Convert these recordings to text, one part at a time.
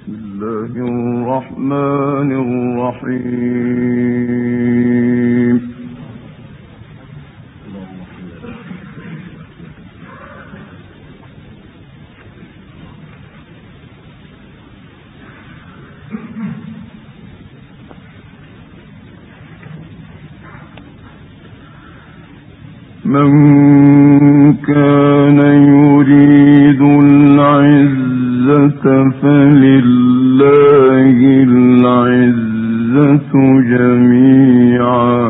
الله الرحمن الرحيم. من كان يريد العزة فلله العزة جميعا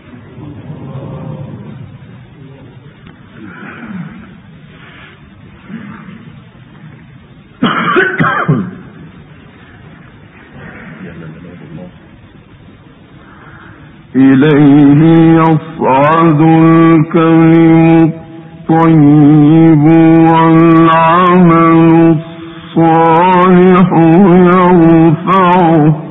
إليه يصعد الكلم الطيب والعمل الصالح يرفعه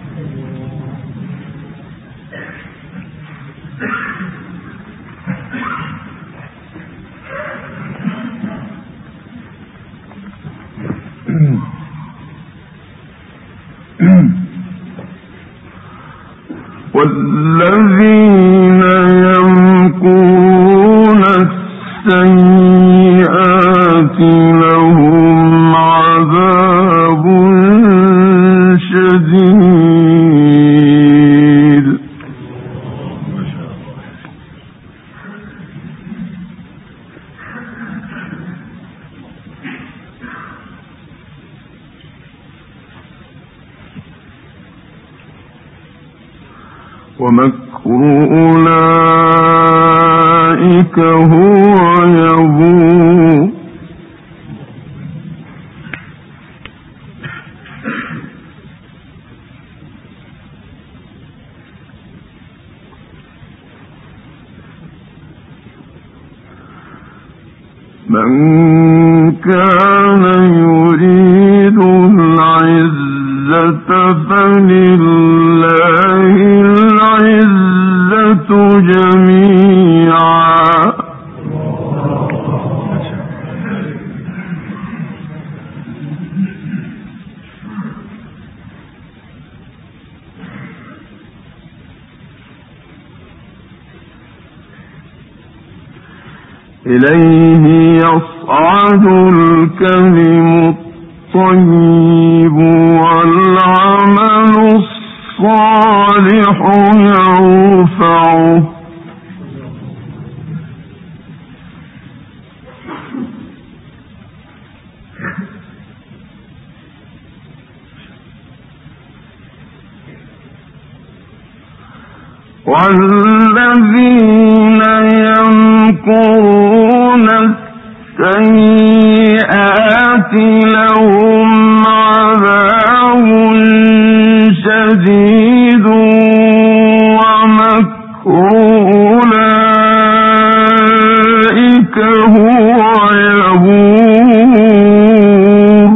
والذين يمكرون السيئات لهم عذاب شديد ومكر أولئك هو يبور من كان يريد العزة فلله العزة جميعا إليه يصعد الكلم الطيب والعمل الصالح يرفعه والذين يمكرون السيئات لهم عذاب شديد ومكر أولئك هو يبور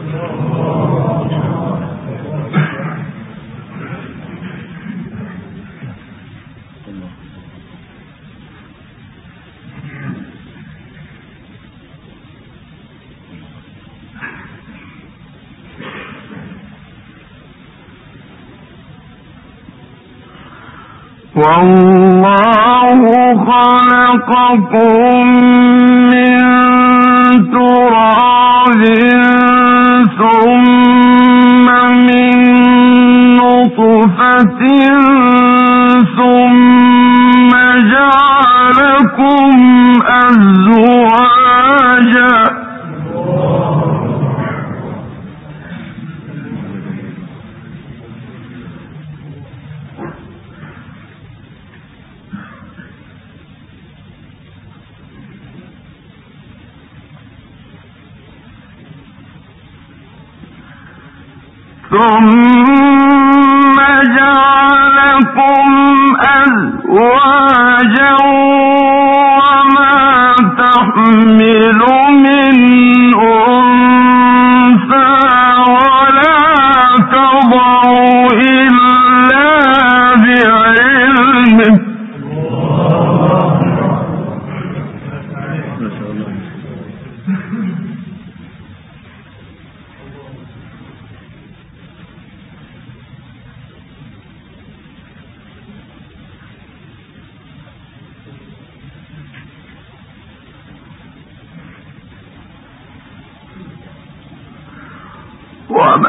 والله خلقكم من تراب ثم من نطفة ثم جعلكم أزواجا ثم جعلكم أزواجا وما تحمل من أنثى ولا تضع إلا بعلمه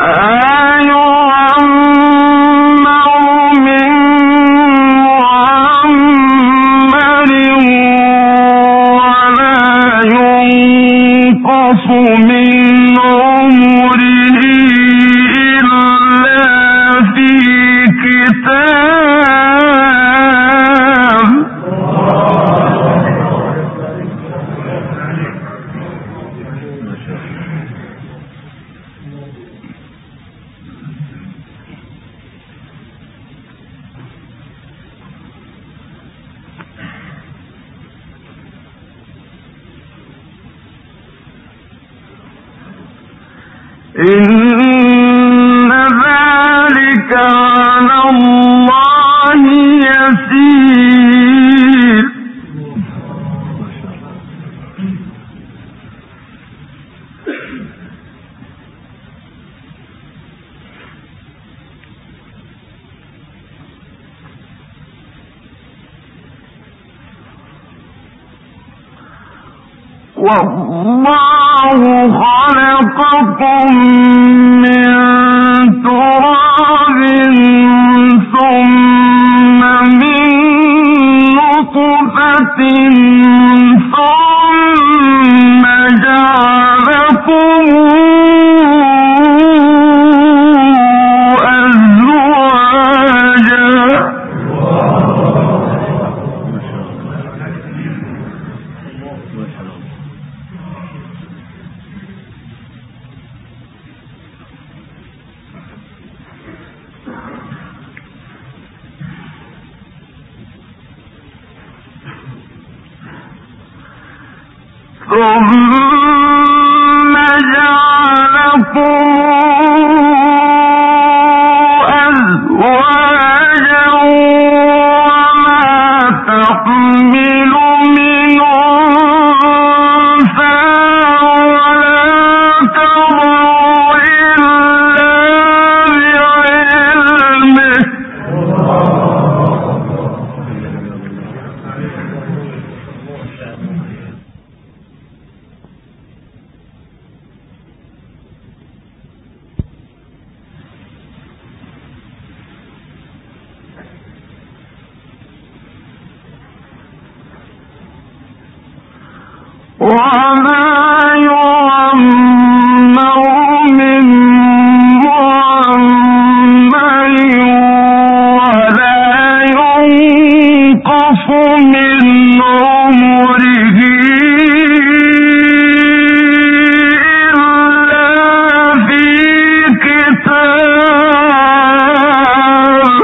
إن ذلك على الله يسير والله خلقكم من تراب ثم من نطفة ثم جعلكم أزواجا ثم جعلكم أزواجا وما تحمل من أنثى ولا تضع إلا بعلمه وما يعمر من معمر ولا ينقص من عمره إلا في كتاب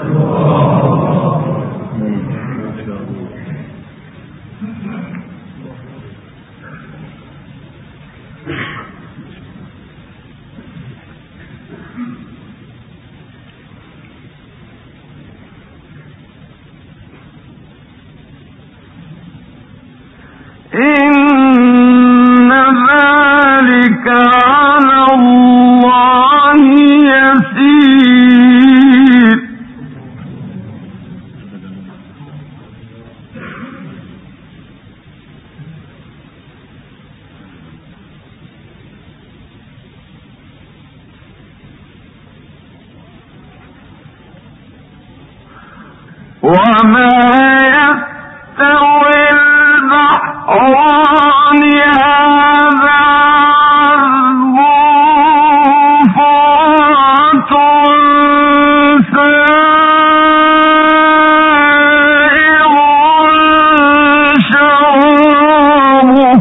إن ذلك على الله يسير وما يستوي البحران هذا عذب فرات سائغ شرابه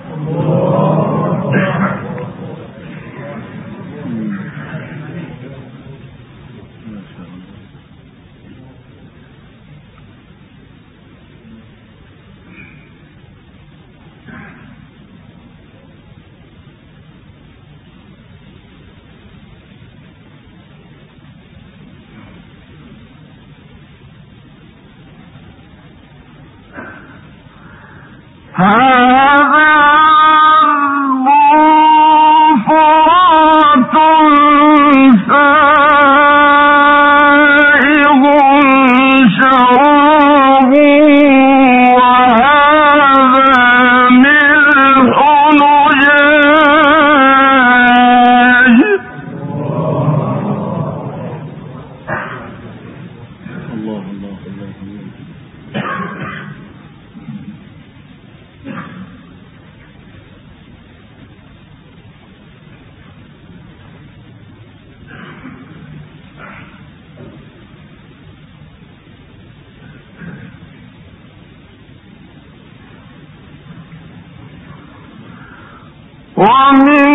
هذا عذب فرات سائغ شرابه وهذا ملح أجاج ومن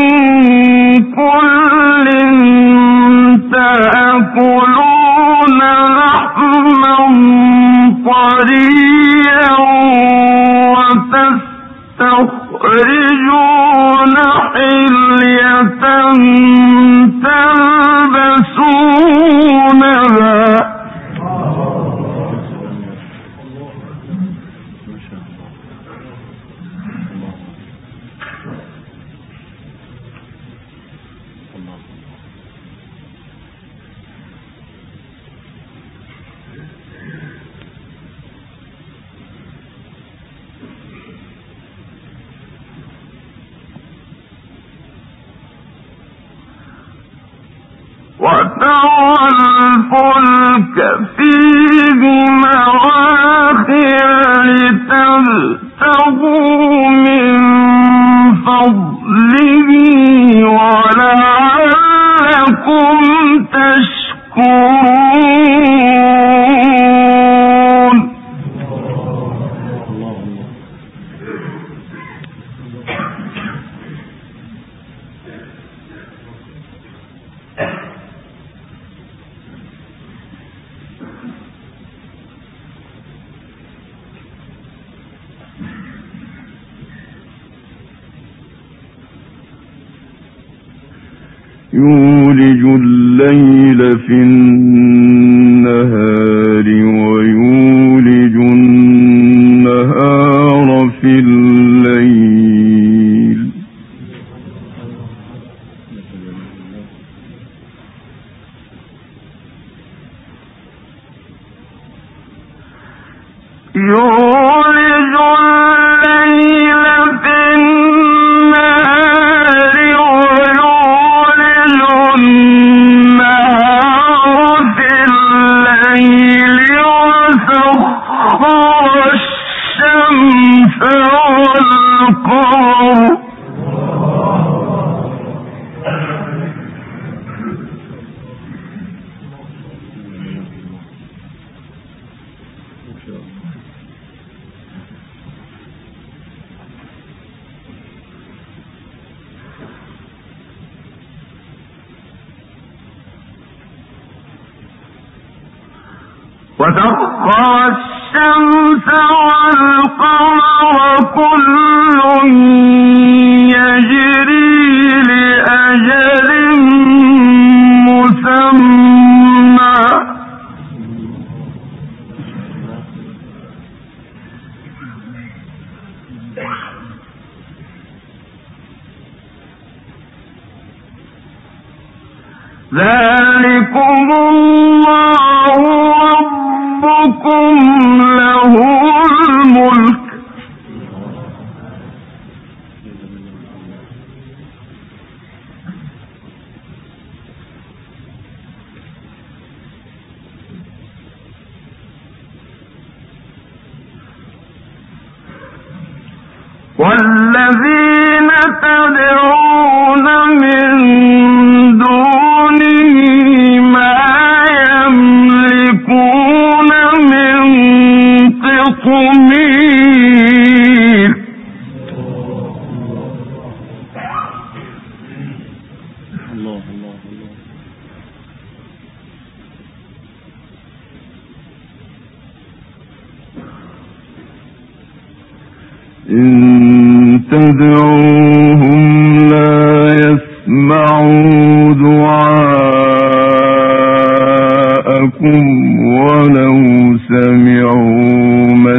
كل تأكلون لحما طريا وتستخرجون حلية تلبسونها وترى الفلك فيه مواخر لتبتغوا من فضله ولعلكم تشكرون. يولج الليل في النهار ويولج النهار في الليل يولج الليل في النهار ويولج النهار في الليل وسخر الشمس والقمر وسخر الشمس والقمر كل يجري لأجل مسمى ذلكم الله ربكم له الملك والذين تدعون من دونه ما يملكون من قطمير إن تدعوهم لا يسمعوا دعاءكم ولو سمعوا ما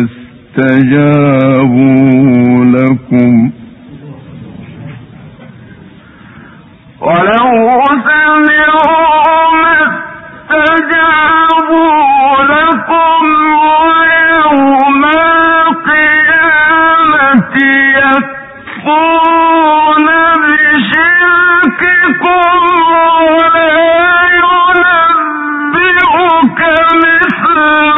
استجابوا لكم ويوم القيامة يكفرون بشرككم ولا ينبئك مثل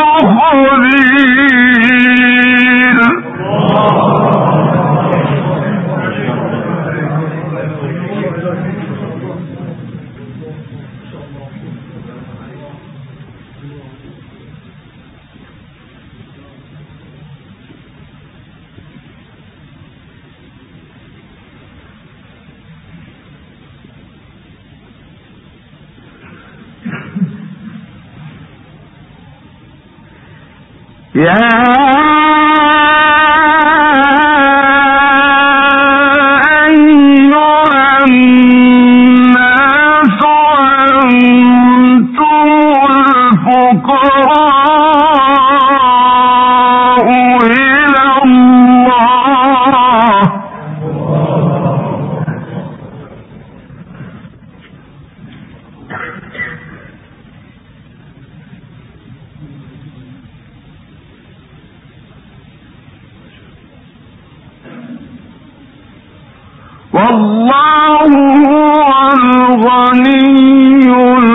والله هو الغني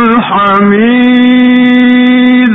الحميد.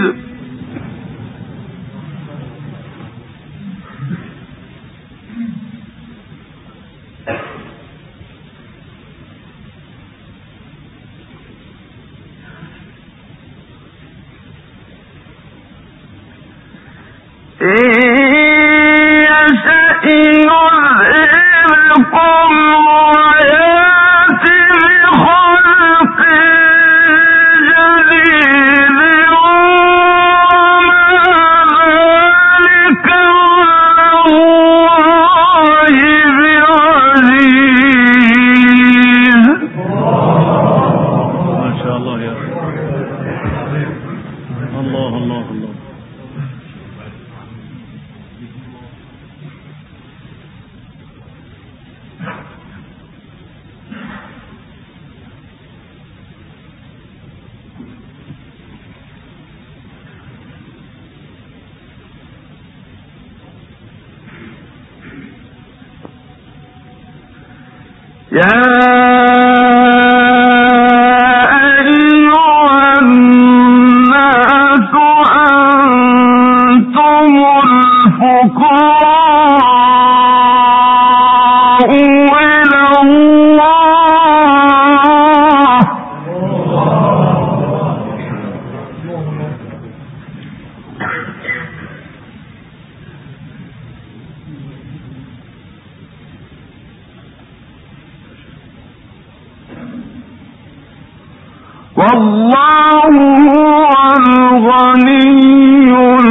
والله هو الغني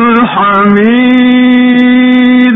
الحميد.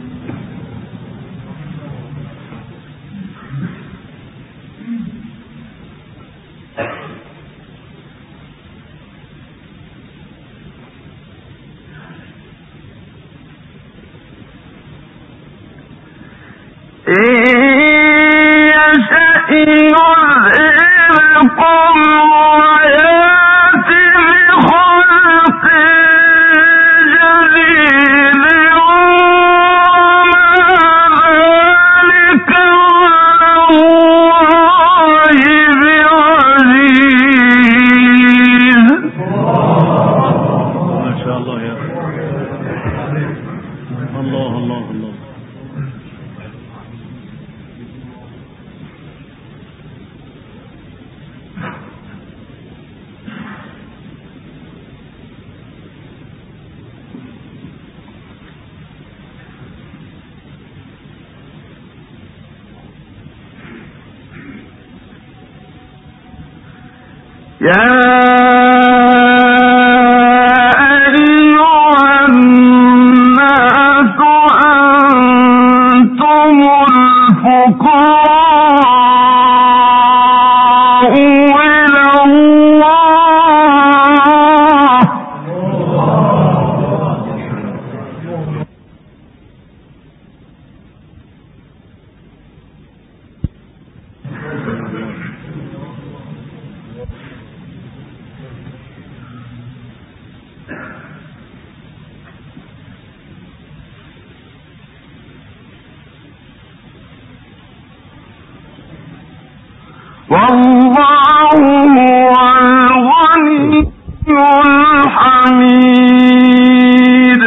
والله هو الغني الحميد.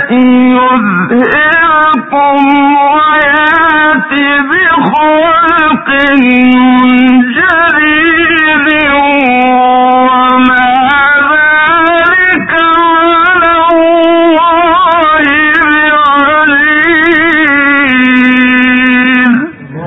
يذهبكم ويأت بخلق جديد وما ذلك على الله بعزيز.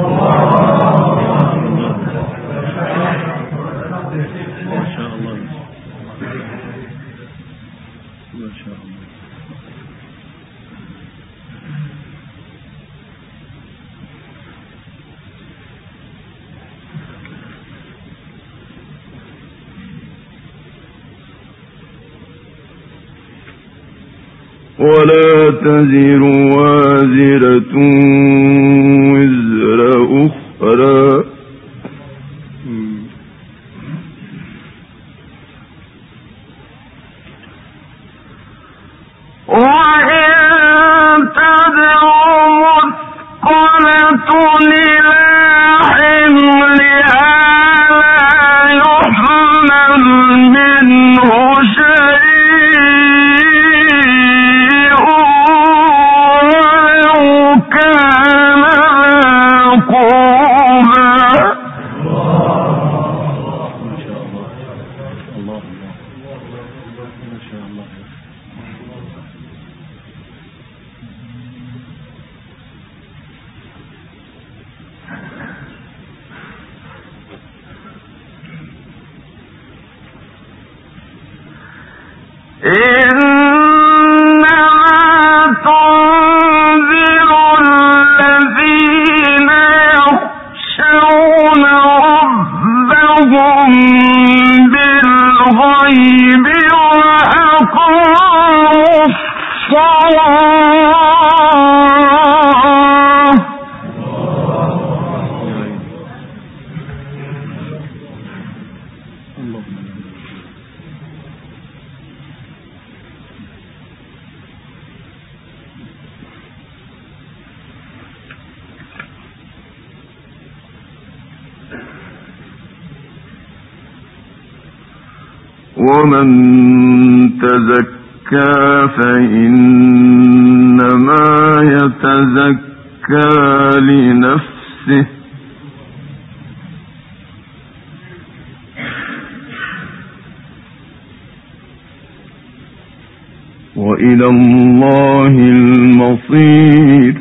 ولا تزر وازرة وزر أخرى وإن تدع مثقلة إلى حملها لا يحمل منه شيء ومن تزكى فإنما يتزكى لنفسه وإلى الله المصير.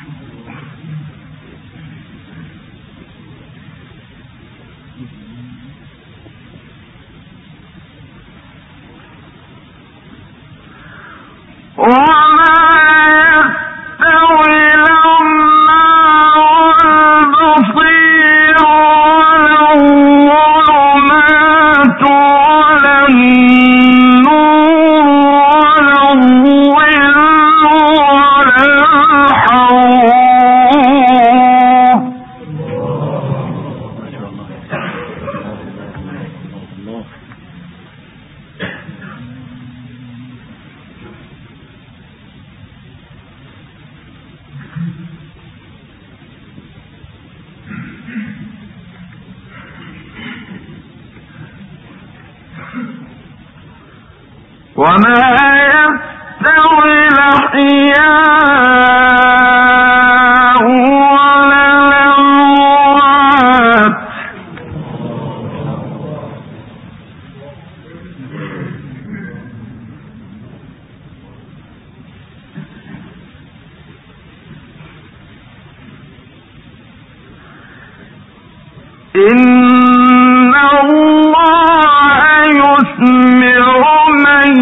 وما يستوي الأحياء ولا الأموات إن الله يسمع من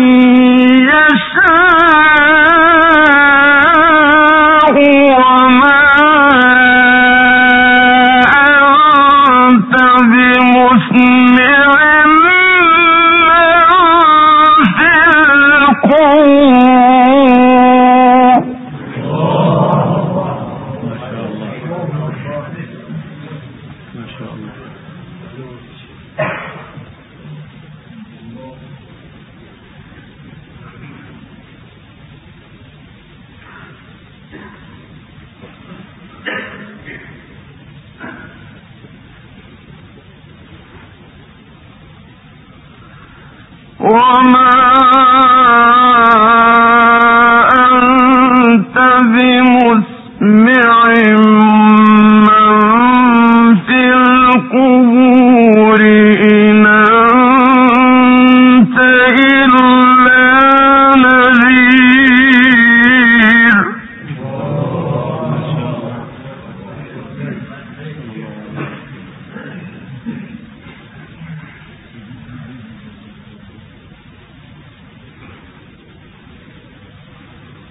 يشاء وما أنت بمسمع من في القبور. وما أنت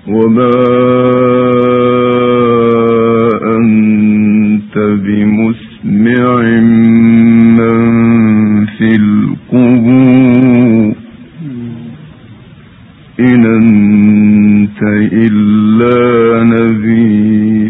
وما أنت بمسمع من في القبور إن أنت إلا نذير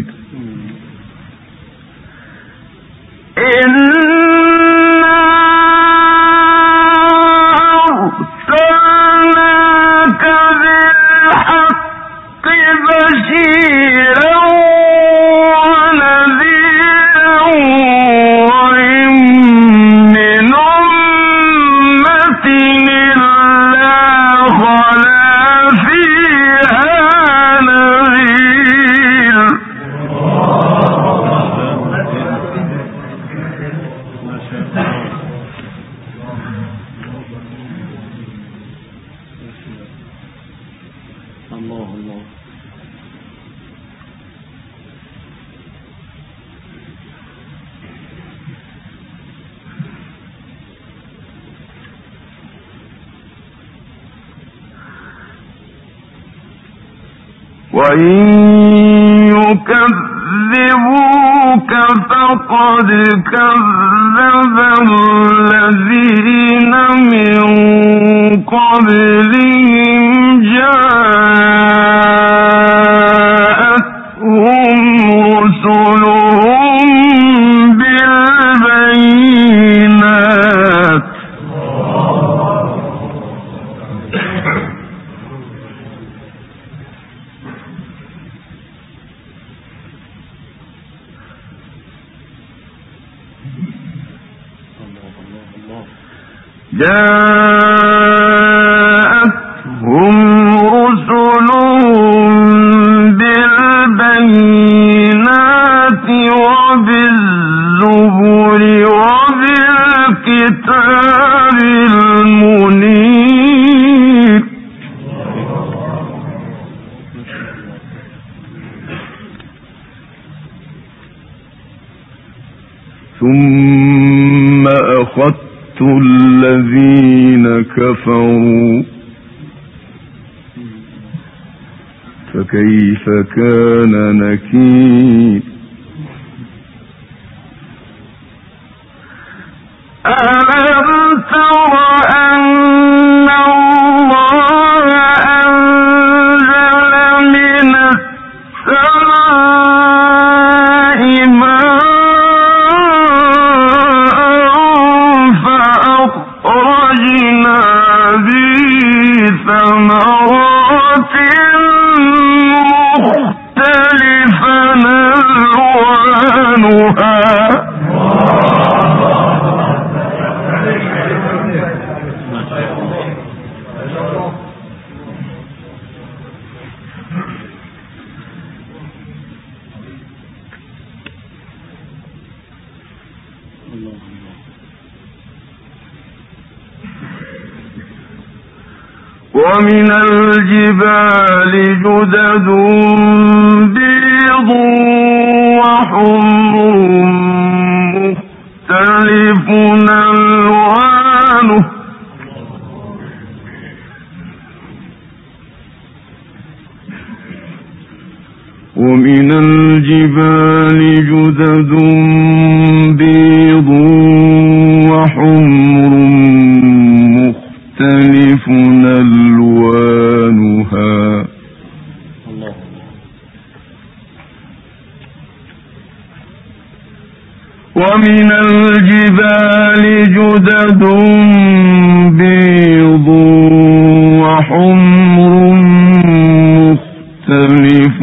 وإن يكذبوك فقد كذب الذين من قبلهم جاءتهم رسلهم بالبينات وبالزبر وبالكتاب المنير ثم أخذت الذين كفروا فكيف كان نكير ألم تر أن الله أنزل من السماء ماء فأخرجنا به ثمرات مختلفا ألوانها ومن الجبال جدد بيض وحمر مختلف ألوانه ومن الجبال جدد بيض وحمر مختلف ألوانها ومن الجبال جدد بيض وحمر مختلف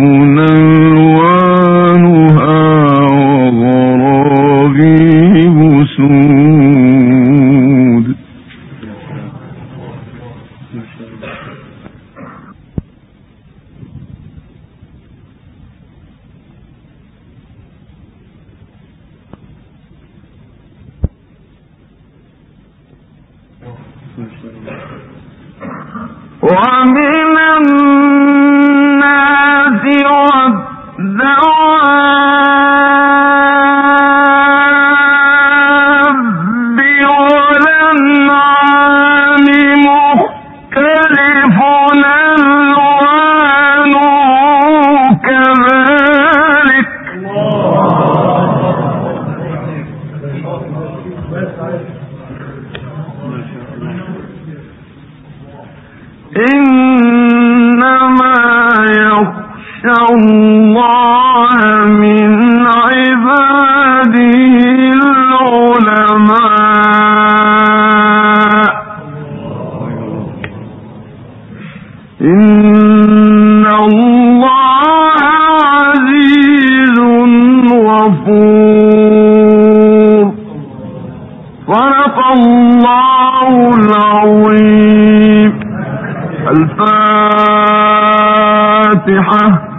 ألوانها وغرابيب سود ومن الناس والدواب والأنعام مختلف ألوانه يخشى الله من عباده العلماء إن الله عزيز غفور. صدق الله العظيم. الفاتحة.